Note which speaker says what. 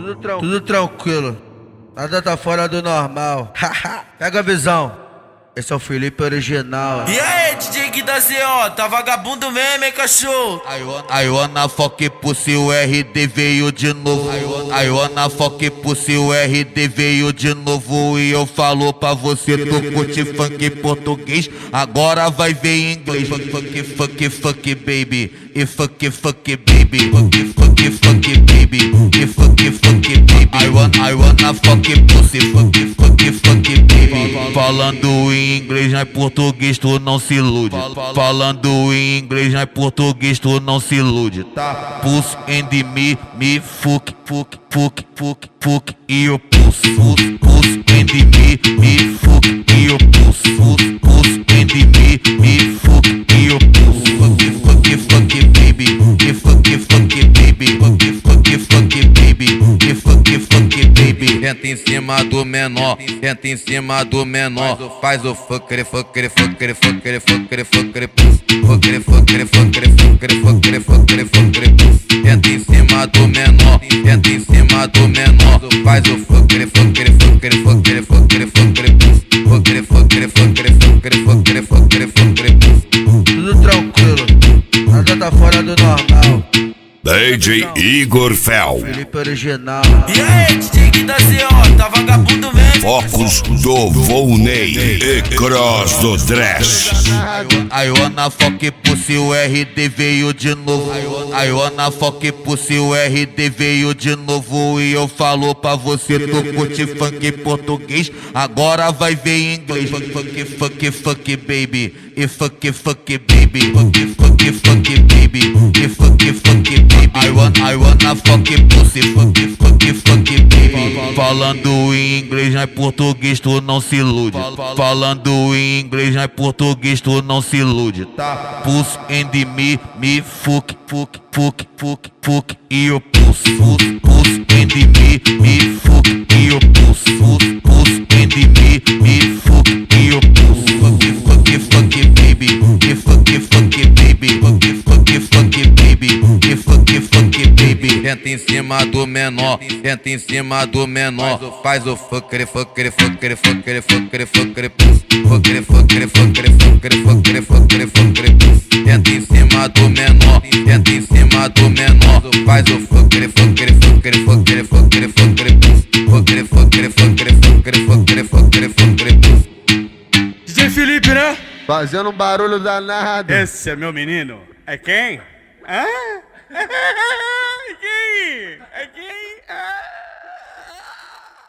Speaker 1: Tudo tranquilo. Nada tá fora do normal. Pega a visão. Esse é o Felipe original.
Speaker 2: E aí, DJ Gui da ZO, tá vagabundo mesmo, hein, cachorro?
Speaker 3: I wanna fuck pussy, o RD veio de novo. I wanna fuck pussy, o RD veio de novo. E eu falo pra você, tu curte funk português, agora vai ver em inglês. Fuck baby, e fuck baby. Fuck baby, e fuck baby. I wanna fuck pussy, fuck baby. Falando em inglês, não é português, tu não se ilude. Falando em inglês, não é português, tu não se ilude, tá? Puss and me, fuck, e o puss and me, fuck, e o puss and me, fuck, e o puss. Fuck baby, e fuck baby, fuck baby, e fuck baby. Entra em cima do menor, entra em cima do menor, faz o fucker puss. Entra em cima do menor, entra em cima do menor, faz o fucker puss.
Speaker 1: Tudo tranquilo. Nada tá fora do normal.
Speaker 4: DJ Igor Fel.
Speaker 1: Felipe original.
Speaker 2: E aí, DJ Gui da ZO, tá vagabundo mesmo?
Speaker 4: Focos do Volney e Cross do Trash.
Speaker 3: I wanna fuck pussy, o RD veio de novo. I wanna fuck pussy, o RD veio de novo. E eu falo pra você, tu curte funk português, agora vai ver em inglês. Fuck baby, e fuck baby. Fuck baby, e fuck baby. I wanna fuck pussy, fuck baby. Falando em inglês, não é português, tu não se ilude. Falando em inglês, não é português, tu não se ilude, tá? Puss and me, fuck, e o puss and me, fuck, e o puss and me, fuck, e o puss. Fuck baby, e fuck baby, fuck baby, e fuck baby. Entra em cima do menor, entra em cima do menor, faz o fucker puss. Entra em cima do menor, entra em cima do menor, faz o fucker puss.
Speaker 5: DJ Felipe, né?
Speaker 1: Fazendo um barulho danado.
Speaker 5: Esse é meu menino. É quem? Hã? Quem? É quem?